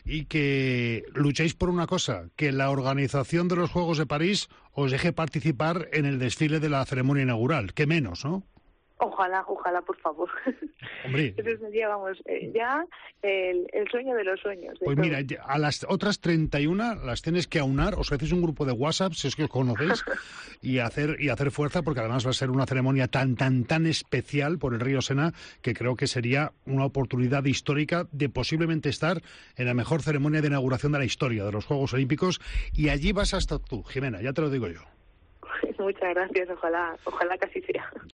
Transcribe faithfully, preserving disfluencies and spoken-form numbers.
y que luchéis por una cosa, que la organización de los Juegos de París os deje participar en el desfile de la ceremonia inaugural. ¿Qué menos, no? Ojalá, ojalá, por favor. Hombre. Eso sería, vamos, eh, ya el, el sueño de los sueños. De pues todo. Mira, a las otras treinta y una las tienes que aunar, os hacéis un grupo de WhatsApp, si es que os conocéis, y hacer y hacer fuerza, porque además va a ser una ceremonia tan, tan, tan especial por el río Sena, que creo que sería una oportunidad histórica de posiblemente estar en la mejor ceremonia de inauguración de la historia de los Juegos Olímpicos, y allí vas hasta tú, Jimena, ya te lo digo yo. Muchas gracias, ojalá, ojalá que así sea.